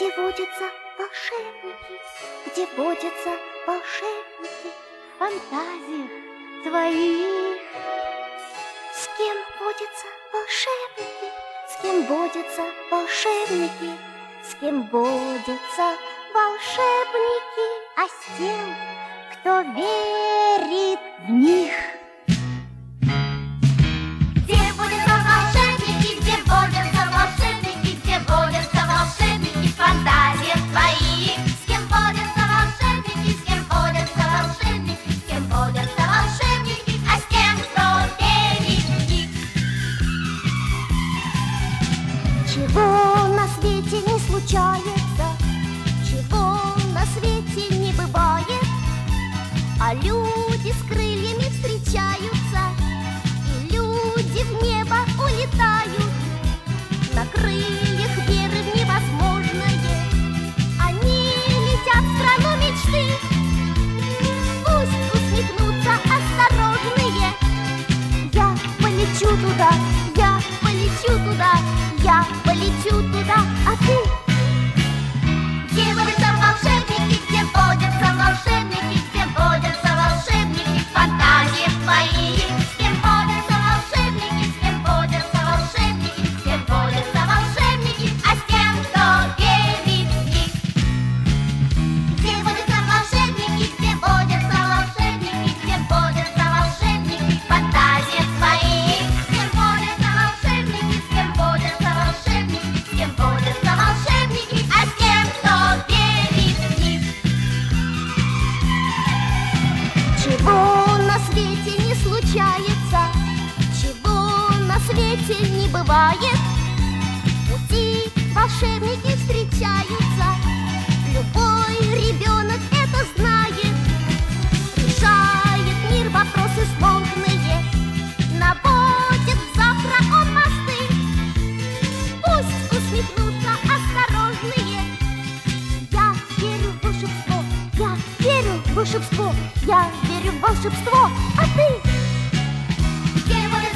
где водятся волшебники, где водятся волшебники в фантазиях твоих. С кем водятся волшебники, с кем водятся волшебники, с кем водятся волшебники, а с тем, кто верит в них. Где водятся волшебники, где водятся волшебники, где водятся волшебники в фантазиях твоих. С кем водятся волшебники, с кем водятся волшебники, с кем водятся волшебники, а с тем, кто верит в них. Чего на свете не случается, чего на свете не бывает, а люди с крыльями встречаются, и люди в небо улетают. На крыльях веры в невозможное они летят в страну мечты. Пусть усмехнутся осторожные. Я полечу туда, я полечу туда, я полечу туда, а ты? Где водятся волшебники, где водятся волшебники, где водятся волшебники в фантазиях твоих. С кем водятся волшебники, с кем водятся волшебники, с кем водятся волшебники, а с тем, кто верит в них. Где водятся волшебники, где водятся волшебники, где водятся волшебники в фантазиях твоих. С кем водятся волшебники, с кем водятся волшебники, с кем водятся волшебники, а с тем, кто верит в них. Чего на свете не случается, чего на свете не бывает, в пути волшебники встречаются. Любой ребенок это знает, решает мир вопросы сложные, наводит завтра он мосты. Пусть усмехнутся осторожные. Я верю в волшебство, я верю в волшебство, я верю в волшебство, а ты? Где водятся